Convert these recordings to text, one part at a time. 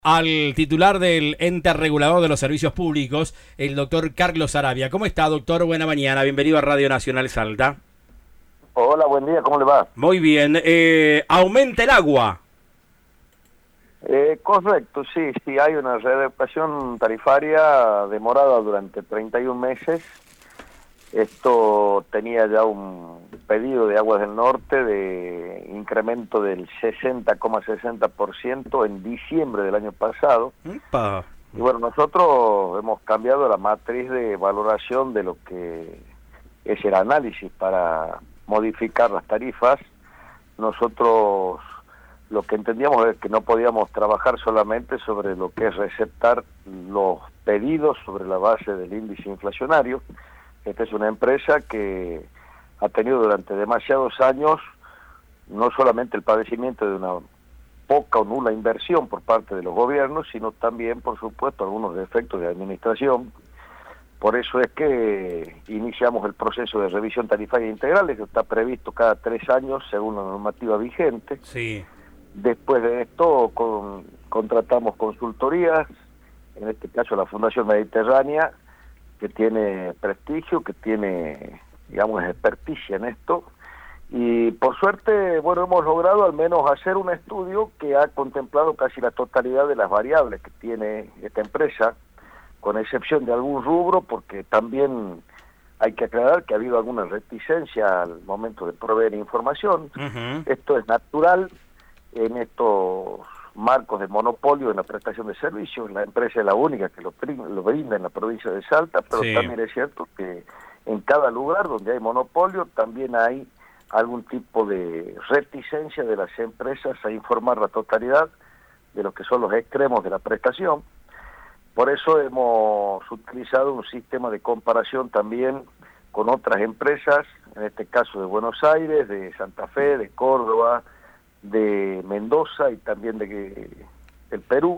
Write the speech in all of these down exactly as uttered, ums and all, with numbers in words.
Al titular del ente regulador de los servicios públicos, el doctor Carlos Arabia. ¿Cómo está, doctor? Buena mañana, bienvenido a Radio Nacional Salta. Hola, buen día, ¿cómo le va? Muy bien, eh, aumenta el agua. Eh, correcto, sí, sí, hay una readecuación tarifaria demorada durante treinta y un meses. Esto tenía ya un pedido de Aguas del Norte de incremento del sesenta coma sesenta por ciento en diciembre del año pasado. Upa. Y bueno, nosotros hemos cambiado la matriz de valoración de lo que es el análisis para modificar las tarifas. Nosotros lo que entendíamos es que no podíamos trabajar solamente sobre lo que es receptar los pedidos sobre la base del índice inflacionario. Esta es una empresa que ha tenido durante demasiados años no solamente el padecimiento de una poca o nula inversión por parte de los gobiernos, sino también, por supuesto, algunos defectos de administración. Por eso es que iniciamos el proceso de revisión tarifaria integral, que está previsto cada tres años según la normativa vigente. Sí. Después de esto con, contratamos consultorías, en este caso la Fundación Mediterránea, que tiene prestigio, que tiene, digamos, experticia en esto. Y por suerte, bueno, hemos logrado al menos hacer un estudio que ha contemplado casi la totalidad de las variables que tiene esta empresa, con excepción de algún rubro, porque también hay que aclarar que ha habido alguna reticencia al momento de proveer información. Uh-huh. Esto es natural en estos marcos de monopolio en la prestación de servicios. La empresa es la única que lo, lo brinda en la provincia de Salta, pero Sí. también es cierto que en cada lugar donde hay monopolio también hay algún tipo de reticencia de las empresas a informar la totalidad de lo que son los extremos de la prestación. Por eso hemos utilizado un sistema de comparación también con otras empresas, en este caso de Buenos Aires, de Santa Fe, de Córdoba, de Mendoza y también de el Perú.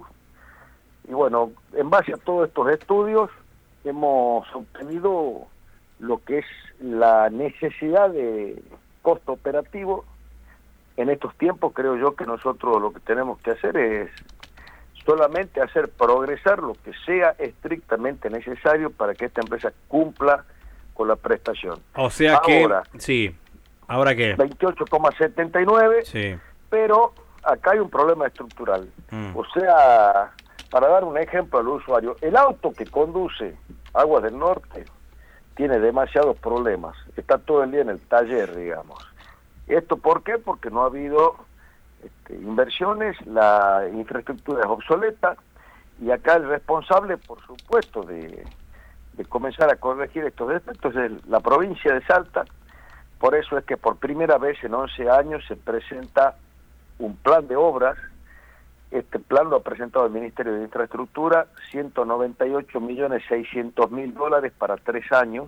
Y bueno, en base a todos estos estudios hemos obtenido lo que es la necesidad de costo operativo. En estos tiempos creo yo que nosotros lo que tenemos que hacer es solamente hacer progresar lo que sea estrictamente necesario para que esta empresa cumpla con la prestación. O sea Ahora, que... Sí. ¿Ahora qué? veintiocho coma setenta y nueve, Sí. pero acá hay un problema estructural. Mm. O sea, para dar un ejemplo al usuario, el auto que conduce Aguas del Norte tiene demasiados problemas, está todo el día en el taller, digamos. ¿Esto por qué? Porque no ha habido este, inversiones, la infraestructura es obsoleta, y acá el responsable, por supuesto, de, de comenzar a corregir estos defectos es la provincia de Salta. Por eso es que por primera vez en once años se presenta un plan de obras. Este plan lo ha presentado el Ministerio de Infraestructura, ciento noventa y ocho millones seiscientos mil dólares para tres años.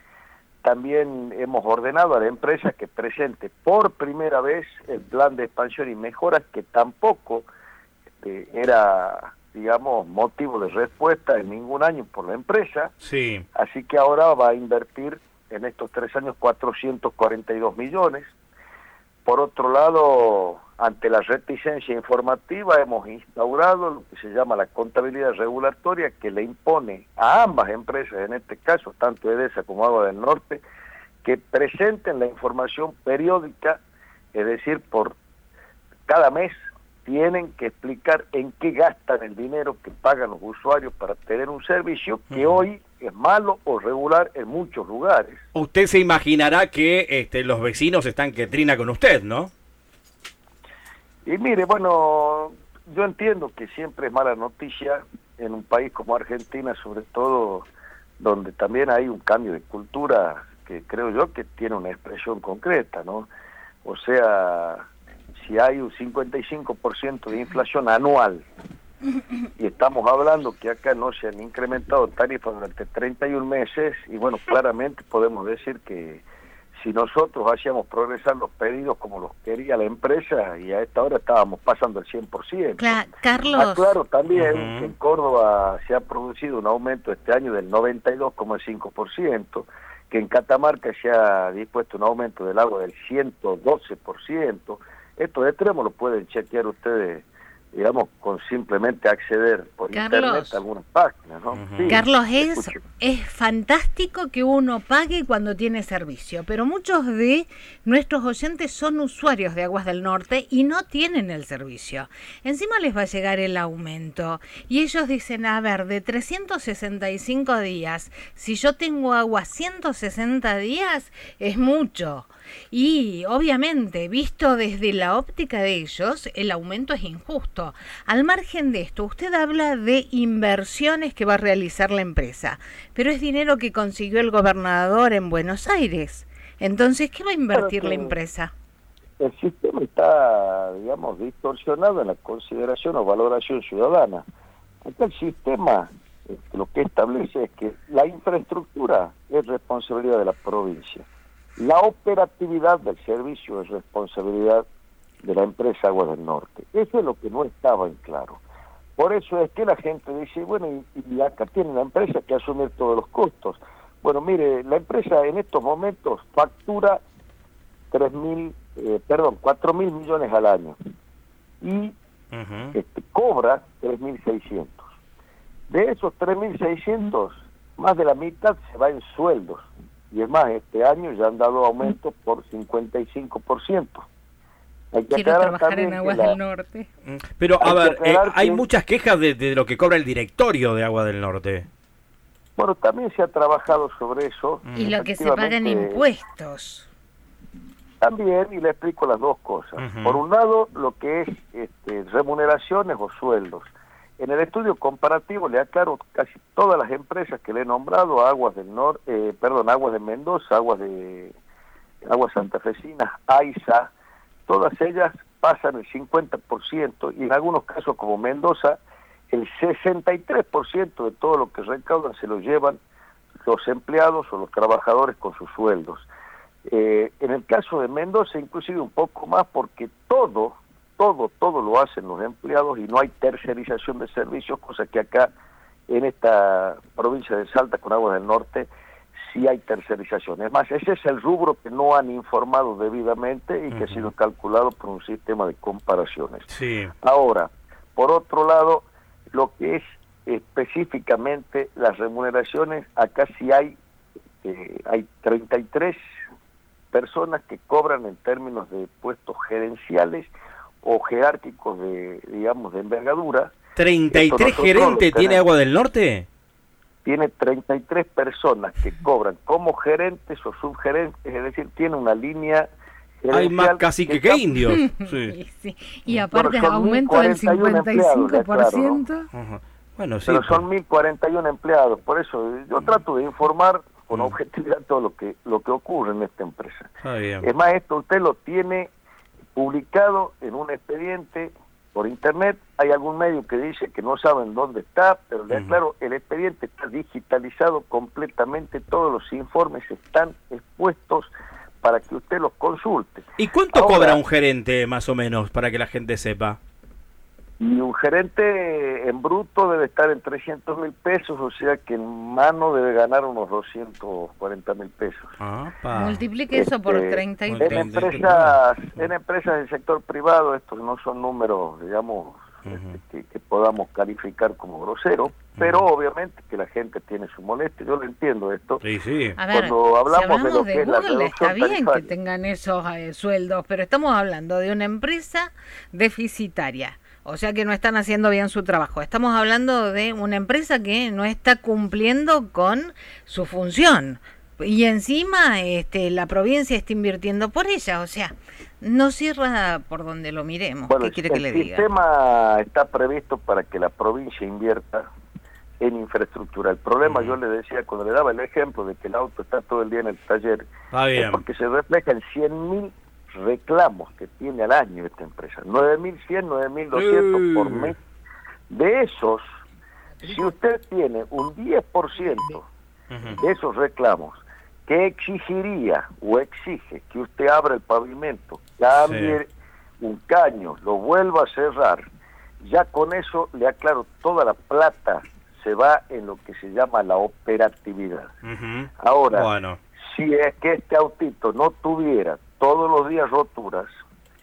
También hemos ordenado a la empresa que presente por primera vez el plan de expansión y mejoras, que tampoco este, era, digamos, motivo de respuesta en ningún año por la empresa. Sí. Así que ahora va a invertir en estos tres años cuatrocientos cuarenta y dos millones. Por otro lado, ante la reticencia informativa, hemos instaurado lo que se llama la contabilidad regulatoria, que le impone a ambas empresas, en este caso, tanto EDESA como Agua del Norte, que presenten la información periódica, es decir, por cada mes tienen que explicar en qué gastan el dinero que pagan los usuarios para tener un servicio que uh-huh. hoy es malo o regular en muchos lugares. Usted se imaginará que este, los vecinos están que trina con usted, ¿no? Y mire, bueno, yo entiendo que siempre es mala noticia en un país como Argentina, sobre todo donde también hay un cambio de cultura que creo yo que tiene una expresión concreta, ¿no? O sea, si hay un cincuenta y cinco por ciento de inflación anual y estamos hablando que acá no se han incrementado tarifas durante treinta y un meses, y bueno, claramente podemos decir que si nosotros hacíamos progresar los pedidos como los quería la empresa, y a esta hora estábamos pasando el cien por ciento. Cla- Carlos. Aclaro también Uh-huh. que en Córdoba se ha producido un aumento este año del noventa y dos coma cinco por ciento, que en Catamarca se ha dispuesto un aumento del agua del ciento doce por ciento. Estos extremos lo pueden chequear ustedes digamos, con simplemente acceder por Carlos, internet a algunas páginas, ¿no? Uh-huh. Sí, Carlos, es, es fantástico que uno pague cuando tiene servicio, pero muchos de nuestros oyentes son usuarios de Aguas del Norte y no tienen el servicio. Encima les va a llegar el aumento y ellos dicen, a ver, de trescientos sesenta y cinco días, si yo tengo agua ciento sesenta días, es mucho. Y obviamente, visto desde la óptica de ellos, el aumento es injusto. Al margen de esto, usted habla de inversiones que va a realizar la empresa, pero es dinero que consiguió el gobernador en Buenos Aires. Entonces, ¿qué va a invertir la empresa? El sistema está, digamos, distorsionado en la consideración o valoración ciudadana. Acá el sistema lo que establece es que la infraestructura es responsabilidad de la provincia. La operatividad del servicio es responsabilidad de la empresa Aguas del Norte. Eso es lo que no estaba en claro. Por eso es que la gente dice, bueno, y, y acá tiene la empresa que asumir todos los costos. Bueno, mire, la empresa en estos momentos factura tres mil, eh, perdón, cuatro mil millones al año y uh-huh. este, cobra tres mil seiscientos. De esos tres mil seiscientos, más de la mitad se va en sueldos. Y es más, este año ya han dado aumento por cincuenta y cinco por ciento. Hay que Quiero trabajar en Aguas la... del Norte. Pero, a ver, eh, hay que... muchas quejas de, de lo que cobra el directorio de Aguas del Norte. Bueno, también se ha trabajado sobre eso. Y lo que se paga en impuestos. También, y le explico las dos cosas. Uh-huh. Por un lado, lo que es este, remuneraciones o sueldos. En el estudio comparativo le aclaro casi todas las empresas que le he nombrado, Aguas del Norte, eh, perdón, Aguas de Mendoza, Aguas de Aguas Santafesinas, AISA, todas ellas pasan el cincuenta por ciento y en algunos casos como Mendoza, el sesenta y tres por ciento de todo lo que recaudan se lo llevan los empleados o los trabajadores con sus sueldos. Eh, en el caso de Mendoza inclusive un poco más porque todo Todo, todo lo hacen los empleados y no hay tercerización de servicios, cosa que acá en esta provincia de Salta con Aguas del Norte sí hay tercerización. Es más, ese es el rubro que no han informado debidamente y que uh-huh. ha sido calculado por un sistema de comparaciones. Sí. Ahora, por otro lado, lo que es específicamente las remuneraciones, acá sí hay, eh, hay treinta y tres personas que cobran en términos de puestos gerenciales o jerárquicos de, digamos, de envergadura. ¿treinta y tres gerentes tiene Agua del Norte? Tiene treinta y tres personas que cobran como gerentes o subgerentes, es decir, tiene una línea gerencial. Hay más casi que, que, que indios. Sí. Sí. Y aparte bueno, aumento del cincuenta y cinco por ciento. Claro, ¿no? uh-huh. Bueno, sí, pero pues. son mil cuarenta y uno empleados, por eso yo uh-huh. trato de informar con uh-huh. objetividad todo lo que lo que ocurre en esta empresa. Ah, bien. Es más, esto usted lo tiene publicado en un expediente por internet. Hay algún medio que dice que no saben dónde está, pero le aclaro, uh-huh. el expediente está digitalizado completamente, todos los informes están expuestos para que usted los consulte. ¿Y cuánto Ahora, cobra un gerente más o menos para que la gente sepa? Y un gerente en bruto debe estar en trescientos mil pesos, o sea que en mano debe ganar unos doscientos cuarenta mil pesos. Ah, multiplique eso este, por treinta y tres. En empresas, en empresas del sector privado, estos no son números, digamos, uh-huh. este, que, que podamos calificar como groseros, uh-huh. pero obviamente que la gente tiene su molestia, yo lo entiendo esto. Sí, sí. A ver, Cuando hablamos, si hablamos de lo de que Google, es la reducción está bien tarifaria, que tengan esos eh, sueldos, pero estamos hablando de una empresa deficitaria. O sea que no están haciendo bien su trabajo. Estamos hablando de una empresa que no está cumpliendo con su función. Y encima este, la provincia está invirtiendo por ella. O sea, no cierra por donde lo miremos. Bueno, ¿qué quiere que le diga? El sistema está previsto para que la provincia invierta en infraestructura. El problema, uh-huh. yo le decía, cuando le daba el ejemplo de que el auto está todo el día en el taller, ah, bien. es porque se refleja en cien mil reclamos que tiene al año esta empresa, nueve mil cien, nueve mil doscientos uh. por mes. De esos, si usted tiene un diez por ciento uh-huh. de esos reclamos que exigiría o exige que usted abra el pavimento, cambie sí. un caño, lo vuelva a cerrar, ya con eso le aclaro, toda la plata se va en lo que se llama la operatividad. Uh-huh. Ahora, bueno. si es que este autito no tuviera todos los días roturas,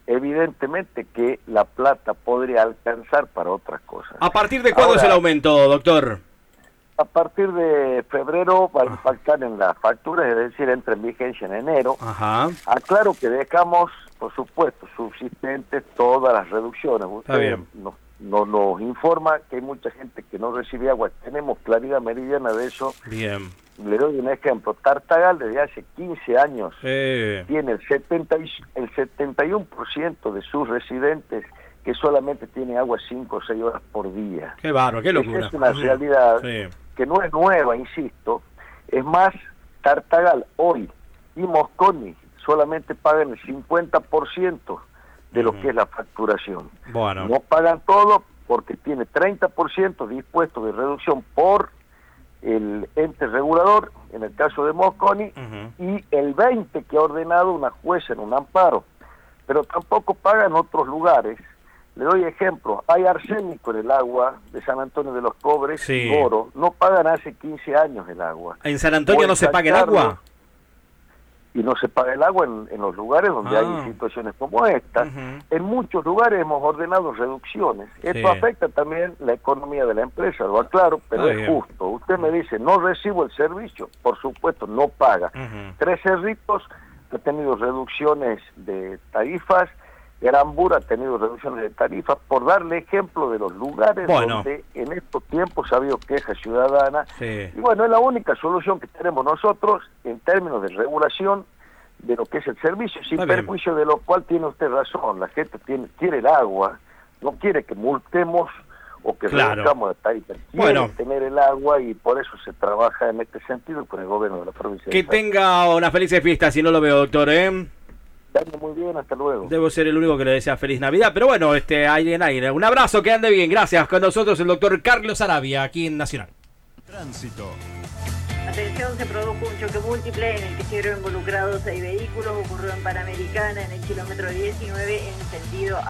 evidentemente que la plata podría alcanzar para otras cosas. ¿A partir de cuándo Ahora, es el aumento, doctor? A partir de febrero va a impactar en las facturas, es decir, entra en vigencia en enero. Ajá. Aclaro que dejamos, por supuesto, subsistentes todas las reducciones. Usted nos, nos, nos informa que hay mucha gente que no recibe agua. Tenemos claridad meridiana de eso. Bien. Le doy un ejemplo. Tartagal desde hace quince años Eh. tiene el, setenta y, el setenta y uno por ciento de sus residentes que solamente tiene agua cinco o seis horas por día. Qué bárbaro, qué locura. Esa es una realidad sí. que no es nueva, insisto. Es más, Tartagal hoy y Mosconi solamente pagan el cincuenta por ciento de lo uh-huh. que es la facturación. Bueno. No pagan todo porque tiene treinta por ciento dispuesto de reducción por el ente regulador, en el caso de Mosconi, uh-huh. y el veinte por ciento que ha ordenado una jueza en un amparo. Pero tampoco pagan otros lugares. Le doy ejemplo, hay arsénico en el agua de San Antonio de los Cobres, sí. Oro, no pagan hace quince años el agua. ¿En San Antonio no se paga el agua? Y no se paga el agua en, en los lugares donde ah. hay situaciones como esta. Uh-huh. En muchos lugares hemos ordenado reducciones. Esto sí. afecta también la economía de la empresa, lo aclaro, pero Está es bien. justo. Usted me dice, no recibo el servicio, por supuesto, no paga. Uh-huh. Tres Cerritos ha tenido reducciones de tarifas, Grambur ha tenido reducciones de tarifas, por darle ejemplo de los lugares bueno. donde en estos tiempos ha habido queja ciudadana. Sí. Y bueno, es la única solución que tenemos nosotros en términos de regulación de lo que es el servicio, sin Está perjuicio bien. de lo cual tiene usted razón. La gente tiene, quiere el agua, no quiere que multemos o que claro. reduzcamos la tarifa. Quiere bueno. tener el agua y por eso se trabaja en este sentido con el gobierno de la provincia. Que de tenga una feliz fiesta, si no lo veo, doctor, ¿eh? Muy bien, hasta luego. Debo ser el único que le desea feliz Navidad, pero bueno, este aire en aire. Un abrazo, que ande bien. Gracias. Con nosotros el doctor Carlos Arabia, aquí en Nacional. Tránsito. Atención, se produjo un choque múltiple en el que estuvieron involucrados seis vehículos. Ocurrió en Panamericana, en el kilómetro diecinueve, en sentido